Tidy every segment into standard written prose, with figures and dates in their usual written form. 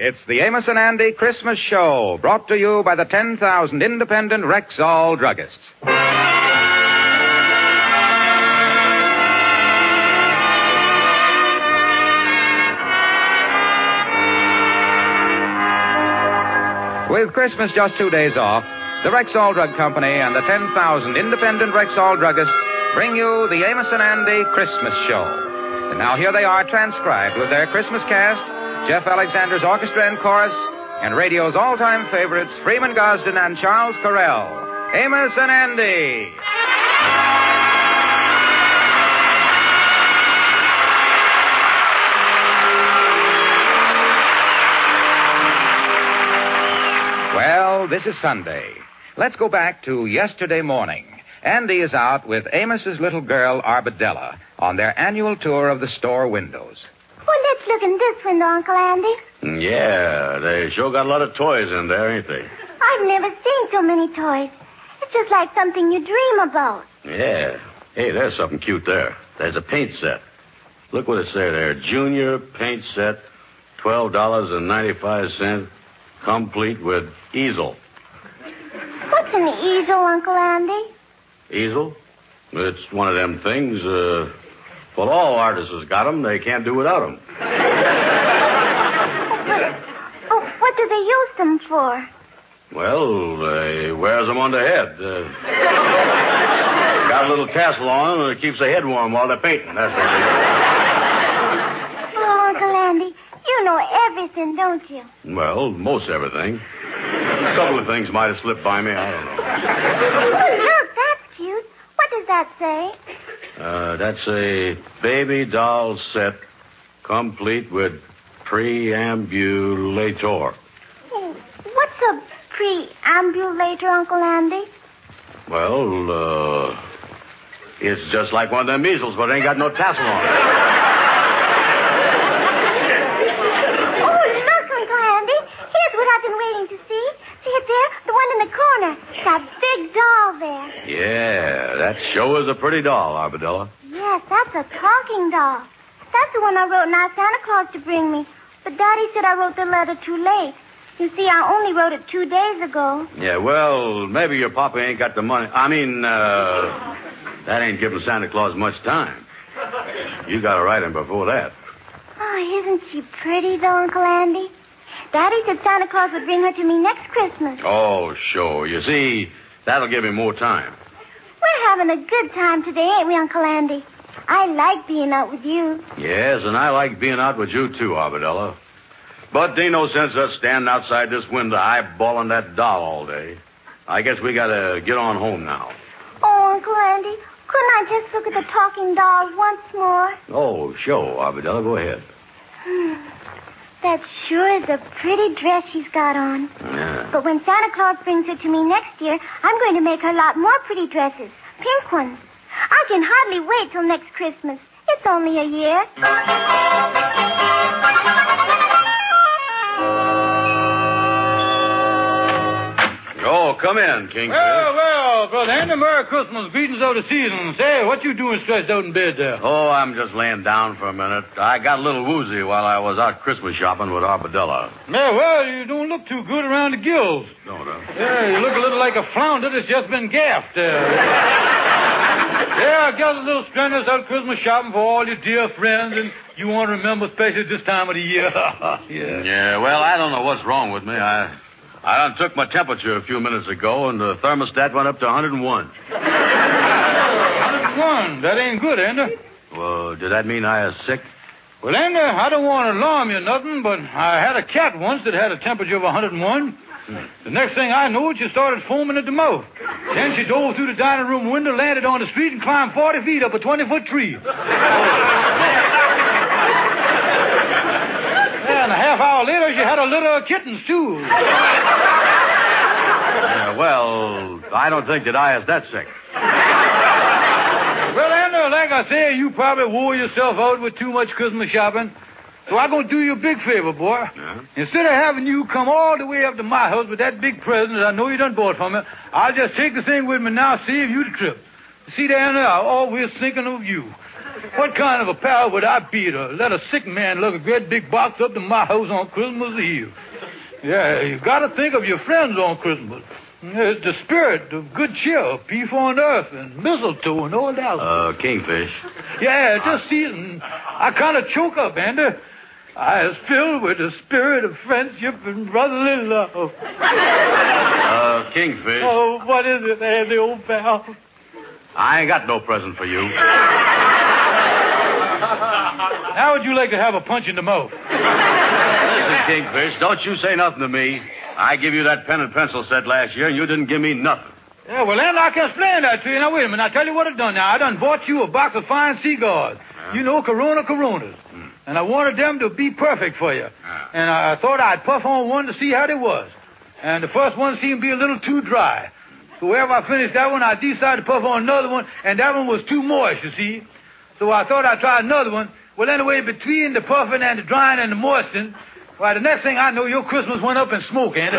It's the Amos and Andy Christmas Show, brought to you by the 10,000 independent Rexall druggists. With Christmas just 2 days off, the Rexall Drug Company and the 10,000 independent Rexall druggists bring you the Amos and Andy Christmas Show. And now here they are transcribed with their Christmas cast, Jeff Alexander's orchestra and chorus, and radio's all-time favorites, Freeman Gosden and Charles Correll. Amos and Andy. Well, this is Sunday. Let's go back to yesterday morning. Andy is out with Amos's little girl, Arbadella, on their annual tour of the store windows. Well, let's look in this window, Uncle Andy. Yeah, they sure got a lot of toys in there, ain't they? I've never seen so many toys. It's just like something you dream about. Yeah. Hey, there's something cute there. There's a paint set. Look what it says there. Junior paint set, $12.95, complete with easel. What's an easel, Uncle Andy? Easel? It's one of them things, well, all artists has got them. They can't do without them. What do they use them for? Well, they wears them on their head. Got a little tassel on them and it keeps their head warm while they're painting. That's what they do. Oh, Uncle Andy, you know everything, don't you? Well, most everything. A couple of things might have slipped by me. I don't know. Oh, look, that's cute. What does that say? That's a baby doll set, complete with preambulator. What's a preambulator, Uncle Andy? Well, it's just like one of them measles, but it ain't got no tassel on it. Oh, look, Uncle Andy. Here's what I've been waiting to see. See it there? The one in the corner. That big doll there. Yeah, that sure is a pretty doll, Arbadella. Yes, that's a talking doll. That's the one I wrote and asked Santa Claus to bring me. But Daddy said I wrote the letter too late. You see, I only wrote it 2 days ago. Yeah, well, maybe your papa ain't got the money. That ain't giving Santa Claus much time. You got to write him before that. Oh, isn't she pretty, though, Uncle Andy? Daddy said Santa Claus would bring her to me next Christmas. Oh, sure. You see, that'll give him more time. We're having a good time today, ain't we, Uncle Andy? I like being out with you. Yes, and I like being out with you, too, Arbadella. But there ain't no sense us standing outside this window eyeballing that doll all day. I guess we got to get on home now. Oh, Uncle Andy, couldn't I just look at the talking doll once more? Oh, sure, Arbadella. Go ahead. That sure is a pretty dress she's got on. Yeah. But when Santa Claus brings her to me next year, I'm going to make her a lot more pretty dresses. Pink ones. I can hardly wait till next Christmas. It's only a year. Oh, come in, Kingfish. Well, Brother Andy, Merry Christmas. Greetings of the season. Say, what you doing stretched out in bed there? Oh, I'm just laying down for a minute. I got a little woozy while I was out Christmas shopping with Arbadella. Yeah, well, you don't look too good around the gills. No, no. Yeah, you look a little like a flounder that's just been gaffed. Yeah, I got a little strenuous out Christmas shopping for all your dear friends, and you want to remember, especially this time of the year. Yeah, well, I don't know what's wrong with me. I done took my temperature a few minutes ago, and the thermostat went up to 101. 101? That ain't good, Andy. Well, did that mean I was sick? Well, Andy, I don't want to alarm you or nothing, but I had a cat once that had a temperature of 101. The next thing I knew, she started foaming at the mouth. Then she dove through the dining room window, landed on the street, and climbed 40 feet up a 20-foot tree. And a half hour later, she had a litter of kittens, too. Well, I don't think that I is that sick. Well, Andy, like I say, you probably wore yourself out with too much Christmas shopping. So I'm going to do you a big favor, boy. Yeah? Instead of having you come all the way up to my house with that big present that I know you done bought for me, I'll just take the thing with me now, save you the trip. See there, Andy, I'm always thinking of you. What kind of a pal would I be to let a sick man lug a great big box up to my house on Christmas Eve? Yeah, you got to think of your friends on Christmas. It's the spirit of good cheer, peace on earth, and mistletoe and all that. Kingfish. Yeah, just see it, and I kind of choke up, Andy. I is filled with the spirit of friendship and brotherly love. Kingfish. Oh, what is it, Andy, old pal? I ain't got no present for you. How would you like to have a punch in the mouth? Listen, Kingfish, don't you say nothing to me. I give you that pen and pencil set last year, and you didn't give me nothing. Yeah, well, then I can explain that to you. Now, wait a minute. I'll tell you what I've done now. I done bought you a box of fine cigars. You know, Coronas. And I wanted them to be perfect for you. And I thought I'd puff on one to see how they was. And the first one seemed to be a little too dry. So wherever I finished that one, I decided to puff on another one, and that one was too moist, you see. So I thought I'd try another one. Well, anyway, between the puffing and the drying and the moistening, why, the next thing I know, your Christmas went up in smoke, Andy.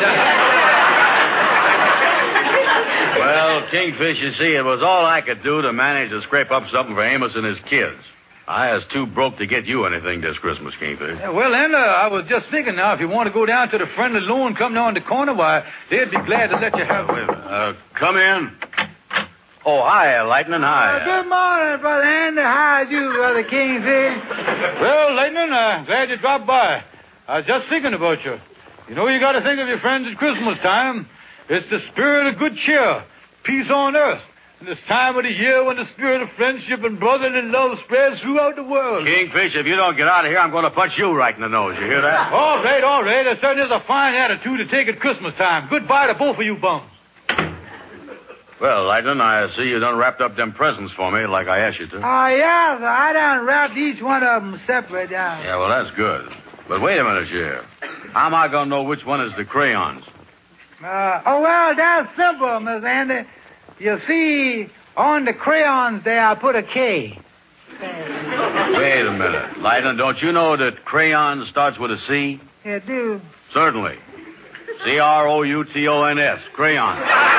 Well, Kingfish, you see, it was all I could do to manage to scrape up something for Amos and his kids. I was too broke to get you anything this Christmas, Kingfish. Yeah, well, then, I was just thinking now, if you want to go down to the friendly loan company on the corner, why, they'd be glad to let you have it. Come in. Oh, hi, Lightning, hi. Good morning, Brother Andy. How's you, Brother Kingfish? Well, Lightning, glad you dropped by. I was just thinking about you. You know, you got to think of your friends at Christmas time. It's the spirit of good cheer, peace on earth. And this time of the year when the spirit of friendship and brotherly love spreads throughout the world. Kingfish, if you don't get out of here, I'm going to punch you right in the nose. You hear that? All right. There certainly is a fine attitude to take at Christmas time. Goodbye to both of you bums. Well, Lightning, I see you done wrapped up them presents for me like I asked you to. Oh, yeah, sir. I done wrapped each one of them separate. Yeah, well, that's good. But wait a minute, here. How am I going to know which one is the crayons? Well, that's simple, Miss Andy. You see, on the crayons there, I put a K. Wait a minute. Lightning, don't you know that crayon starts with a C? You do? Certainly. Croutons, crayon.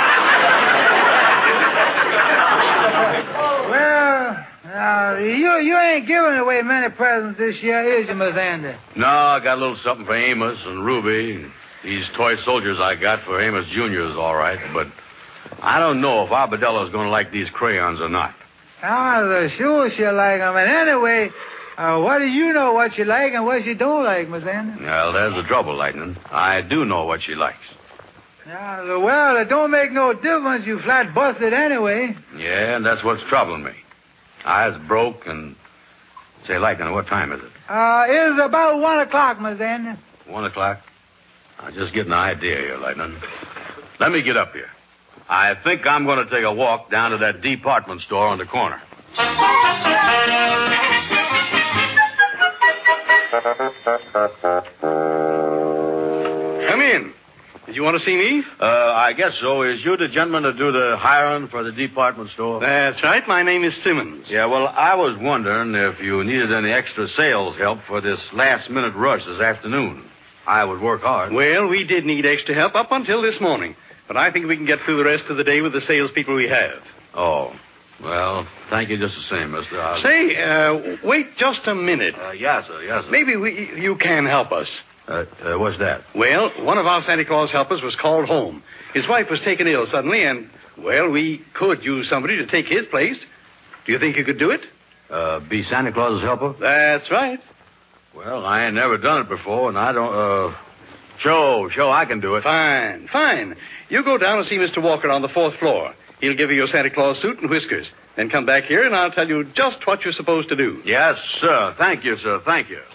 Well, you ain't giving away many presents this year, is you, Miss Andy? No, I got a little something for Amos and Ruby. These toy soldiers I got for Amos Jr. is all right, but I don't know if Arbedella's going to like these crayons or not. I'm sure she'll like them. And anyway, what do you know what you like and what you don't like, Miss Andy? Well, there's the trouble, Lightning. I do know what she likes. Yeah, well, it don't make no difference. You flat busted anyway. Yeah, and that's what's troubling me. I was broke and... Say, Lightning, what time is it? It's about 1 o'clock, Miss Andy. 1 o'clock? I'm just getting an idea here, Lightning. Let me get up here. I think I'm going to take a walk down to that department store on the corner. Come in. Did you want to see me? I guess so. Is you the gentleman to do the hiring for the department store? That's right. My name is Simmons. Yeah, well, I was wondering if you needed any extra sales help for this last-minute rush this afternoon. I would work hard. Well, we did need extra help up until this morning. But I think we can get through the rest of the day with the salespeople we have. Oh. Well, thank you just the same, mister. Say, wait just a minute. Yes, sir. Maybe you can help us. What's that? Well, one of our Santa Claus helpers was called home. His wife was taken ill suddenly, and, well, we could use somebody to take his place. Do you think you could do it? Be Santa Claus's helper? That's right. Well, I ain't never done it before, and I don't, Sure, I can do it. Fine. You go down and see Mr. Walker on the 4th floor. He'll give you your Santa Claus suit and whiskers. Then come back here, and I'll tell you just what you're supposed to do. Yes, sir. Thank you, sir. Thank you.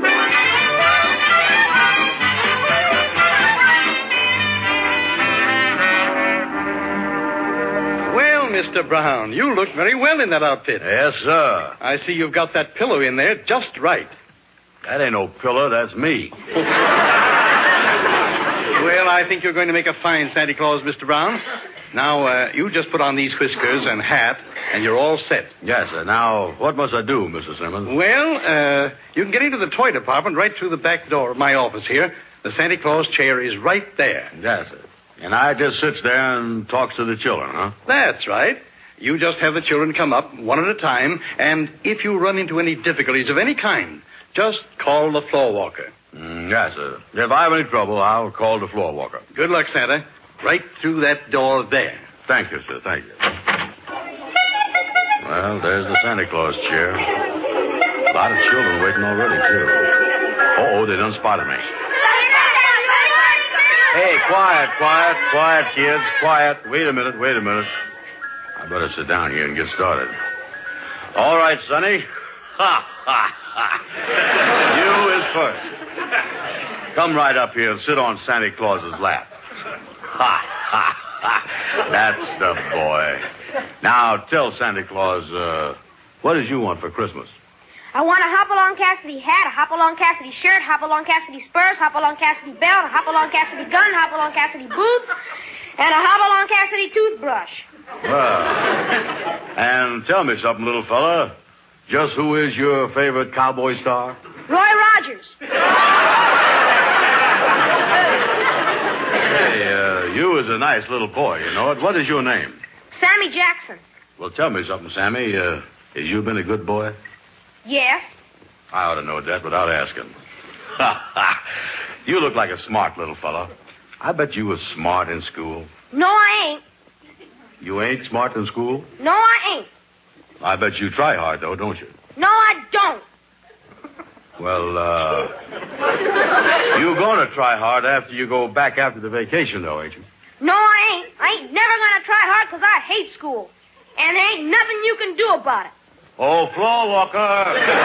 Well, Mr. Brown, you look very well in that outfit. Yes, sir. I see you've got that pillow in there just right. That ain't no pillow. That's me. Well, I think you're going to make a fine Santa Claus, Mr. Brown. Now, you just put on these whiskers and hat, and you're all set. Yes, sir. Now, what must I do, Mr. Simmons? Well, you can get into the toy department right through the back door of my office here. The Santa Claus chair is right there. Yes, sir. And I just sits there and talks to the children, huh? That's right. You just have the children come up one at a time, and if you run into any difficulties of any kind, just call the floor walker. Yes, sir. If I have any trouble, I'll call the floor walker. Good luck, Santa. Right through that door there. Thank you, sir. Thank you. Well, there's the Santa Claus chair. A lot of children waiting already, too. Oh, they done spotted me. Hey, quiet, kids. Quiet. Wait a minute. I better sit down here and get started. All right, Sonny. Ha, ha, ha. You is first. Come right up here and sit on Santa Claus's lap. Ha, ha, ha. That's the boy. Now, tell Santa Claus, what did you want for Christmas? I want a Hopalong Cassidy hat, a Hopalong Cassidy shirt, Hopalong Cassidy spurs, Hopalong Cassidy belt, a Hopalong Cassidy gun, Hopalong Cassidy boots, and a Hopalong Cassidy toothbrush. Well, and tell me something, little fella. Just who is your favorite cowboy star? Roy Rogers. Hey, you is a nice little boy, you know it. What is your name? Sammy Jackson. Well, tell me something, Sammy. Has you been a good boy? Yes. I ought to know that without asking. Ha, ha. You look like a smart little fella. I bet you was smart in school. No, I ain't. You ain't smart in school? No, I ain't. I bet you try hard, though, don't you? No, I don't. Well, you're going to try hard after you go back after the vacation, though, ain't you? No, I ain't. I ain't never going to try hard because I hate school. And there ain't nothing you can do about it. Oh, floor walker.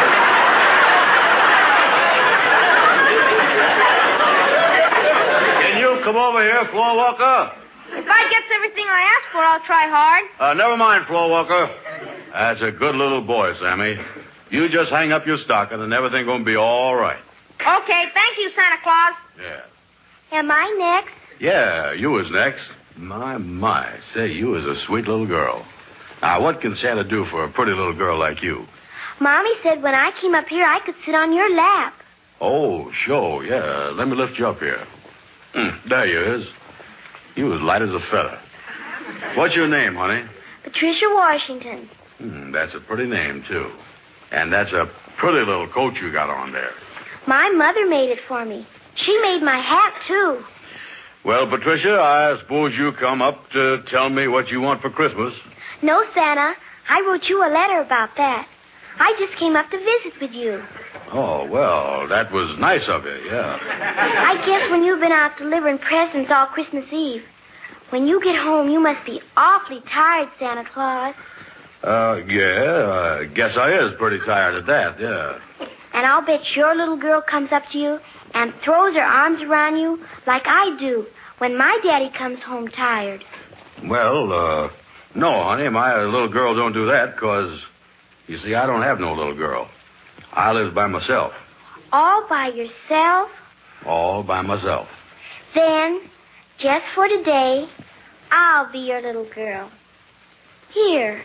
Can you come over here, floor walker? If I gets everything I ask for, I'll try hard. Never mind, floor walker. That's a good little boy, Sammy. You just hang up your stocking and everything going to be all right. Okay, thank you, Santa Claus. Yeah. Am I next? Yeah, you was next. My. Say, you is a sweet little girl. Now, what can Santa do for a pretty little girl like you? Mommy said when I came up here, I could sit on your lap. Oh, sure, yeah. Let me lift you up here. There you is. You as light as a feather. What's your name, honey? Patricia Washington. That's a pretty name, too. And that's a pretty little coat you got on there. My mother made it for me. She made my hat, too. Well, Patricia, I suppose you come up to tell me what you want for Christmas. No, Santa. I wrote you a letter about that. I just came up to visit with you. Oh, well, that was nice of you, yeah. I guess when you've been out delivering presents all Christmas Eve, when you get home, you must be awfully tired, Santa Claus. Yeah, I guess I is pretty tired of that, yeah. And I'll bet your little girl comes up to you and throws her arms around you like I do when my daddy comes home tired. Well, no, honey, my little girl don't do that because, you see, I don't have no little girl. I live by myself. All by yourself? All by myself. Then, just for today, I'll be your little girl. Here.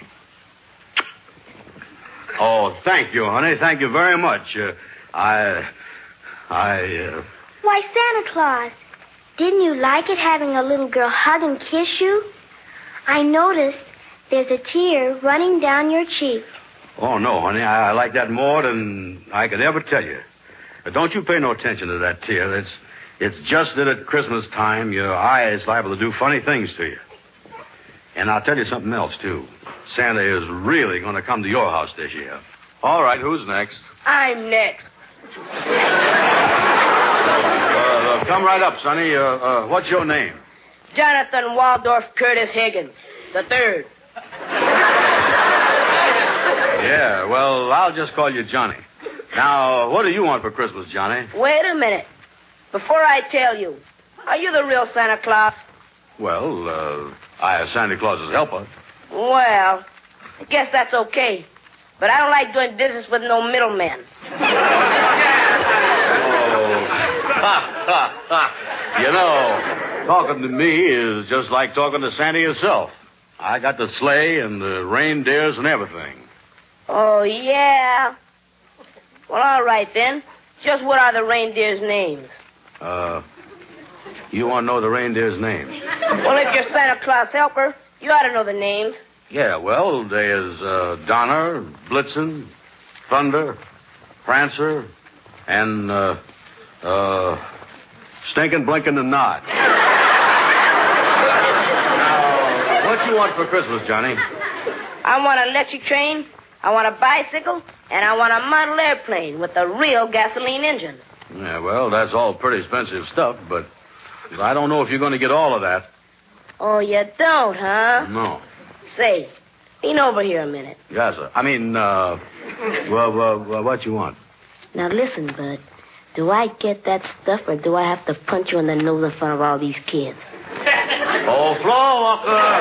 Oh, thank you, honey. Thank you very much. Why, Santa Claus, didn't you like it having a little girl hug and kiss you? I noticed there's a tear running down your cheek. Oh, no, honey. I like that more than I could ever tell you. Don't you pay no attention to that tear. It's just that at Christmas time, your eye is liable to do funny things to you. And I'll tell you something else, too. Santa is really going to come to your house this year. All right, who's next? I'm next. Come right up, Sonny. What's your name? Jonathan Waldorf Curtis Higgins, the third. Yeah, well, I'll just call you Johnny. Now, what do you want for Christmas, Johnny? Wait a minute. Before I tell you, are you the real Santa Claus? Well, I am Santa Claus's helper. Well, I guess that's okay. But I don't like doing business with no middlemen. You know, talking to me is just like talking to Santa himself. I got the sleigh and the reindeers and everything. Oh, yeah? Well, all right, then. Just what are the reindeers' names? You want to know the reindeers' names? Well, if you're Santa Claus helper, you ought to know the names. Yeah, well, there's Donner, Blitzen, Thunder, Prancer, and, Stinkin', Blinkin', and Nod. Now, what you want for Christmas, Johnny? I want an electric train, I want a bicycle, and I want a model airplane with a real gasoline engine. Yeah, well, that's all pretty expensive stuff, but I don't know if you're going to get all of that. Oh, you don't, huh? No. Say, lean over here a minute. Yes, sir. I mean, what you want? Now listen, Bud. Do I get that stuff, or do I have to punch you in the nose in front of all these kids? Oh, floor walker!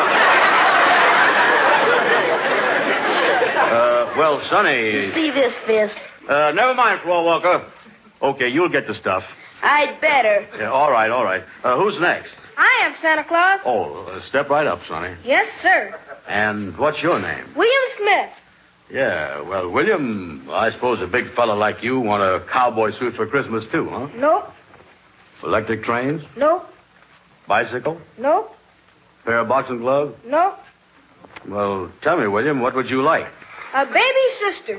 Well, Sonny... You see this fist? Never mind, floor walker. Okay, you'll get the stuff. I'd better. Yeah, all right. Who's next? I am Santa Claus. Oh, step right up, Sonny. Yes, sir. And what's your name? William Smith. Yeah, well, William, I suppose a big fella like you want a cowboy suit for Christmas, too, huh? Nope. Electric trains? Nope. Bicycle? Nope. Pair of boxing gloves? Nope. Well, tell me, William, what would you like? A baby sister.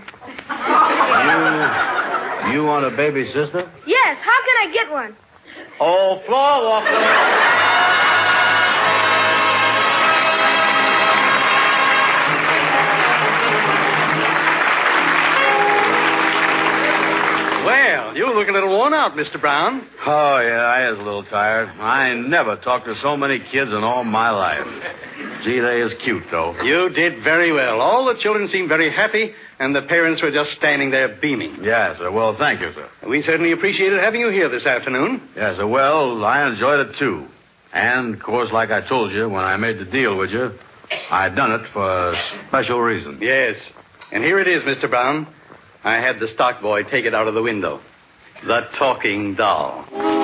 You want a baby sister? Yes, how can I get one? Oh, floor walker. Well, you look a little worn out, Mr. Brown. Oh, yeah, I was a little tired. I never talked to so many kids in all my life. Gee, they is cute, though. You did very well. All the children seemed very happy, and the parents were just standing there beaming. Yes, sir. Well, thank you, sir. We certainly appreciated having you here this afternoon. Yes, sir. Well, I enjoyed it, too. And, of course, like I told you, when I made the deal with you, I done it for a special reason. Yes. And here it is, Mr. Brown. I had the stock boy take it out of the window. The talking doll.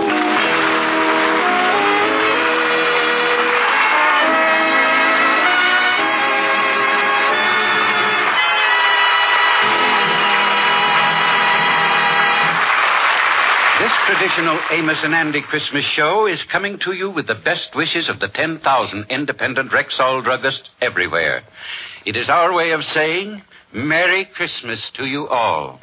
This traditional Amos and Andy Christmas show is coming to you with the best wishes of the 10,000 independent Rexall druggists everywhere. It is our way of saying, Merry Christmas to you all.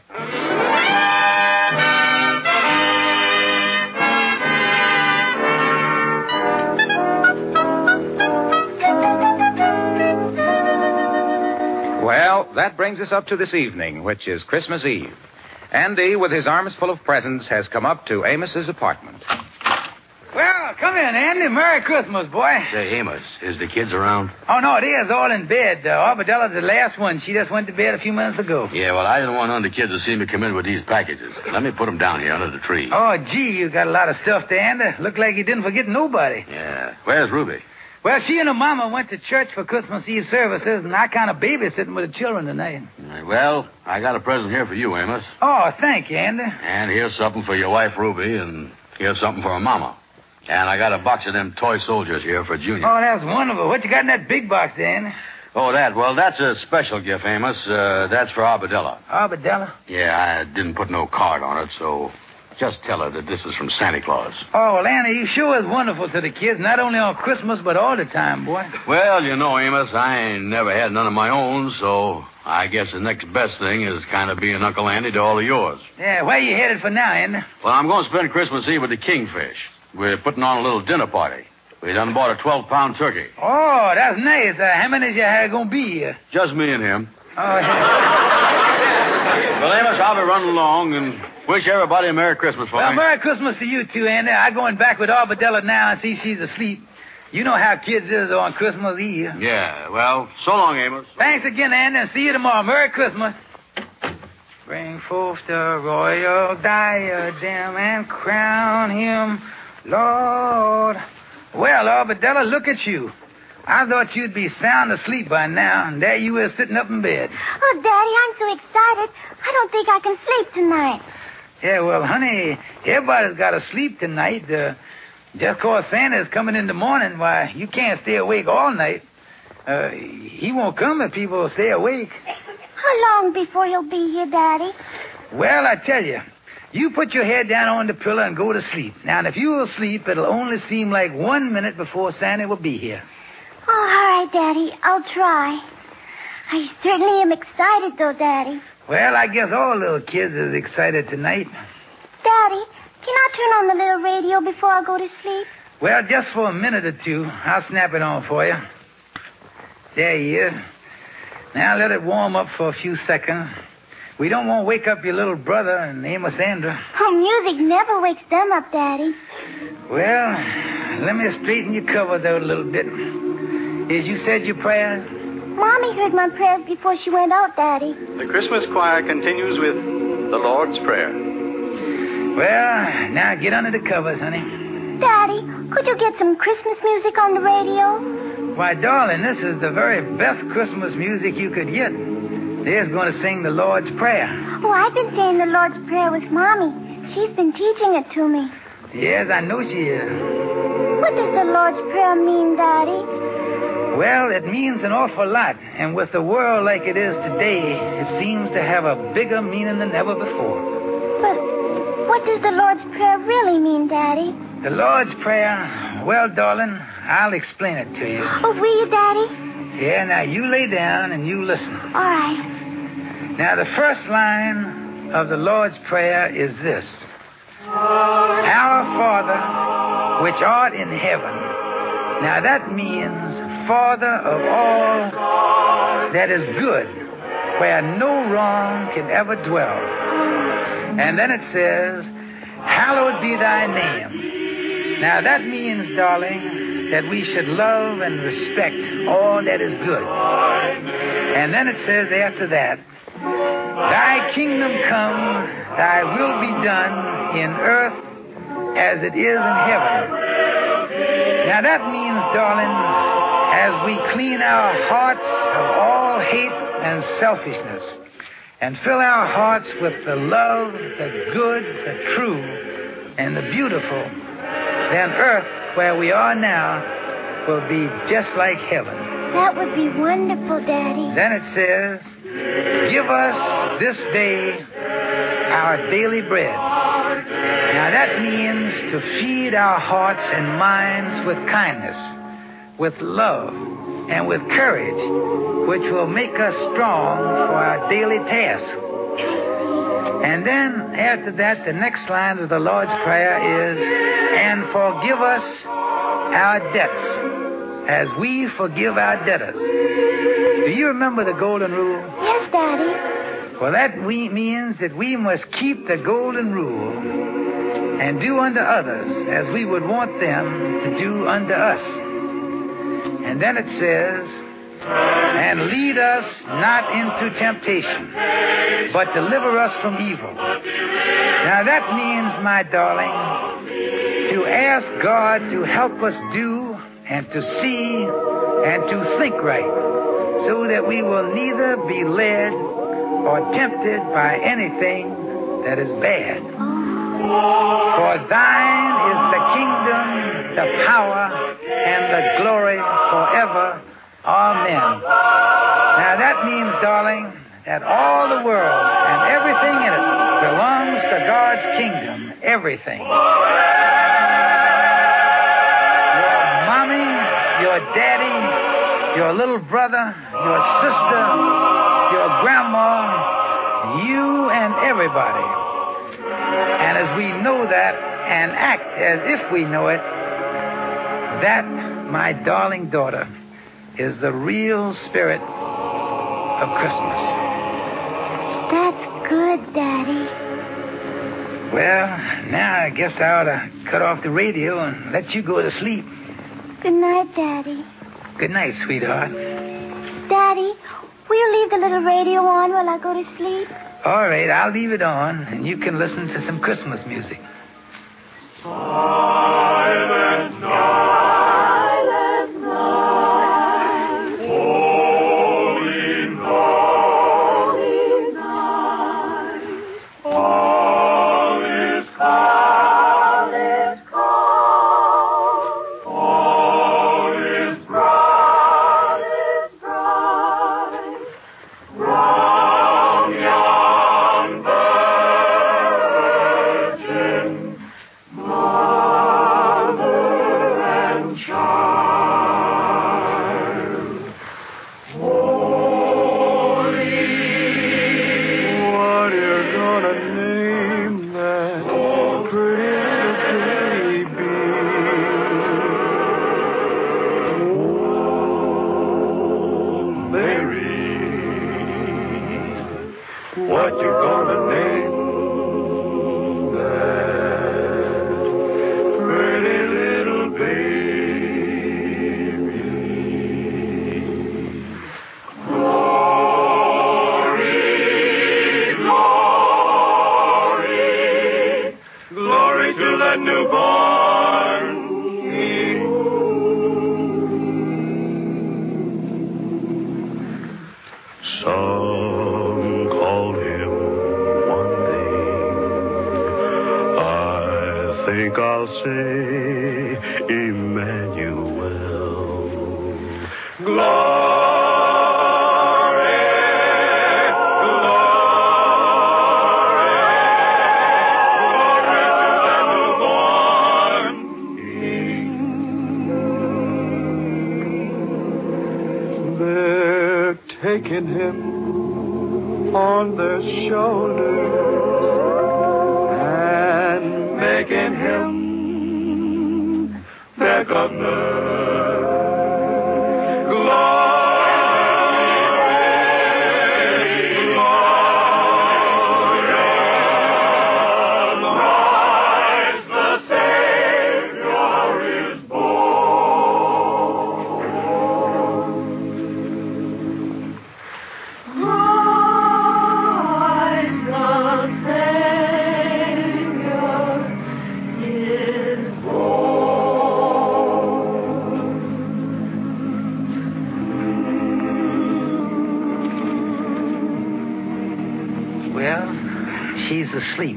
Well, that brings us up to this evening, which is Christmas Eve. Andy, with his arms full of presents, has come up to Amos's apartment. Well, come in, Andy. Merry Christmas, boy. Say, Amos, is the kids around? Oh, no, it is all in bed. Arbadella's the last one. She just went to bed a few minutes ago. Yeah, well, I didn't want none of the kids to see me come in with these packages. Let me put them down here under the tree. Oh, gee, you got a lot of stuff there, Andy. Look like you didn't forget nobody. Yeah. Where's Ruby? Well, she and her mama went to church for Christmas Eve services, and I kind of babysitting with the children tonight. Well, I got a present here for you, Amos. Oh, thank you, Andy. And here's something for your wife, Ruby, and here's something for her mama. And I got a box of them toy soldiers here for Junior. Oh, that's wonderful. What you got in that big box there, Andy? Oh, that? Well, that's a special gift, Amos. That's for Arbadella. Arbadella? Yeah, I didn't put no card on it, so just tell her that this is from Santa Claus. Oh, well, Andy, you sure is wonderful to the kids, not only on Christmas, but all the time, boy. Well, you know, Amos, I ain't never had none of my own, so I guess the next best thing is kind of being Uncle Andy to all of yours. Yeah, where you headed for now, Andy? Well, I'm going to spend Christmas Eve with the Kingfish. We're putting on a little dinner party. We done bought a 12-pound turkey. Oh, that's nice. How many is you going to be here? Just me and him. Oh, yeah. Well, Amos, I'll be running along and wish everybody a Merry Christmas for Well, me. Merry Christmas to you, too, Andy. I'm going back with Arbadella now and see she's asleep. You know how kids is on Christmas Eve. Yeah, well, so long, Amos. Thanks again, Andy, and see you tomorrow. Merry Christmas. Bring forth the royal diadem and crown him Lord. Well, Arbadella, look at you. I thought you'd be sound asleep by now, and there you were sitting up in bed. Oh, Daddy, I'm so excited. I don't think I can sleep tonight. Yeah, well, honey, everybody's got to sleep tonight. Just 'cause Santa's coming in the morning, why, you can't stay awake all night. He won't come if people stay awake. How long before he'll be here, Daddy? Well, I tell you, you put your head down on the pillow and go to sleep. Now, and if you will sleep, it'll only seem like 1 minute before Santa will be here. Oh, all right, Daddy. I'll try. I certainly am excited, though, Daddy. Well, I guess all little kids is excited tonight. Daddy, can I turn on the little radio before I go to sleep? Well, just for a minute or two. I'll snap it on for you. There he is. Now let it warm up for a few seconds. We don't want to wake up your little brother and Amos Andrew. Oh, music never wakes them up, Daddy. Well, let me straighten your cover, though, a little bit. As you said your prayers? Mommy heard my prayers before she went out, Daddy. The Christmas choir continues with the Lord's Prayer. Well, now get under the covers, honey. Daddy, could you get some Christmas music on the radio? Why, darling, this is the very best Christmas music you could get. There's going to sing the Lord's Prayer. Oh, I've been saying the Lord's Prayer with Mommy. She's been teaching it to me. Yes, I know she is. What does the Lord's Prayer mean, Daddy? Well, it means an awful lot. And with the world like it is today, it seems to have a bigger meaning than ever before. But what does the Lord's Prayer really mean, Daddy? The Lord's Prayer, well, darling, I'll explain it to you. Oh, will you, Daddy? Yeah, now you lay down and you listen. All right. Now, the first line of the Lord's Prayer is this. Our Father, which art in heaven. Now, that means Father of all that is good, where no wrong can ever dwell. And then it says, hallowed be thy name. Now, that means, darling, that we should love and respect all that is good. And then it says after that, thy kingdom come, thy will be done in earth as it is in heaven. Now that means, darling, as we clean our hearts of all hate and selfishness and fill our hearts with the love, the good, the true, and the beautiful, then earth, where we are now, will be just like heaven. That would be wonderful, Daddy. Then it says, give us this day our daily bread. Now that means to feed our hearts and minds with kindness, with love, and with courage, which will make us strong for our daily task. And then, after that, the next line of the Lord's Prayer is, and forgive us our debts, as we forgive our debtors. Do you remember the golden rule? Yes, Daddy. Well, that means that we must keep the golden rule and do unto others as we would want them to do unto us. And then it says, and lead us not into temptation, but deliver us from evil. Now that means, my darling, to ask God to help us do and to see and to think right, so that we will neither be led or tempted by anything that is bad. For thine is the kingdom, the power, and the glory forever. Amen. Now that means, darling, that all the world and everything in it belongs to God's kingdom. Everything. Your mommy, your daddy, your little brother, your sister, your grandma, you and everybody. And as we know that and act as if we know it, that, my darling daughter, is the real spirit of Christmas. That's good, Daddy. Well, now I guess I ought to cut off the radio and let you go to sleep. Good night, Daddy. Good night, sweetheart. Daddy, will you leave the little radio on while I go to sleep? All right, I'll leave it on, and you can listen to some Christmas music. Silent night. Virgin, What you gonna name that pretty little baby? Glory, glory, glory to that newborn King. Some called him one thing. I think I'll say Emmanuel. Glory, glory, glory to the newborn King. They're taking him on their shoulders and making him their governor. She's asleep.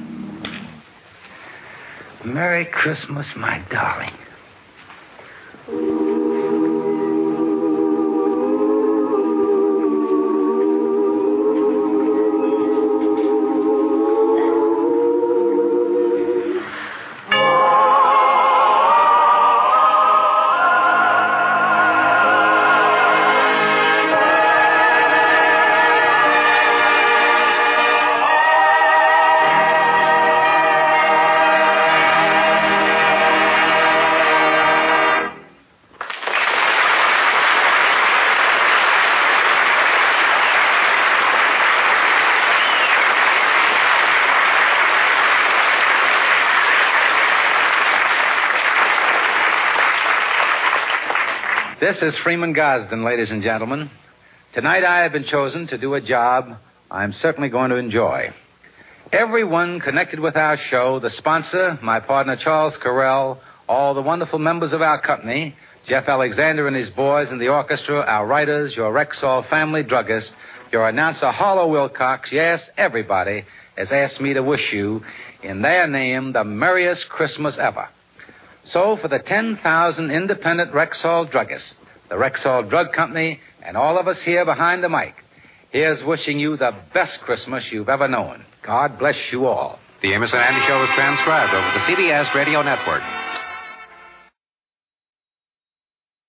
Merry Christmas, my darling. This is Freeman Gosden, ladies and gentlemen. Tonight I have been chosen to do a job I'm certainly going to enjoy. Everyone connected with our show, the sponsor, my partner Charles Carell, all the wonderful members of our company, Jeff Alexander and his boys in the orchestra, our writers, your Rexall family druggist, your announcer Harlow Wilcox, yes, everybody has asked me to wish you, in their name, the merriest Christmas ever. So, for the 10,000 independent Rexall druggists, the Rexall Drug Company, and all of us here behind the mic, here's wishing you the best Christmas you've ever known. God bless you all. The Amos and Andy Show is transcribed over the CBS Radio Network.